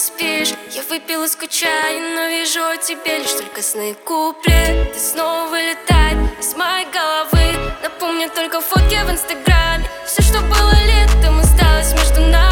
спишь. Я выпила, скучаю, но вижу о тебе лишь только сны. Куплет, ты снова вылетай из моей головы. Напомню только фотки в инстаграме. Все, что было летом, осталось между нами.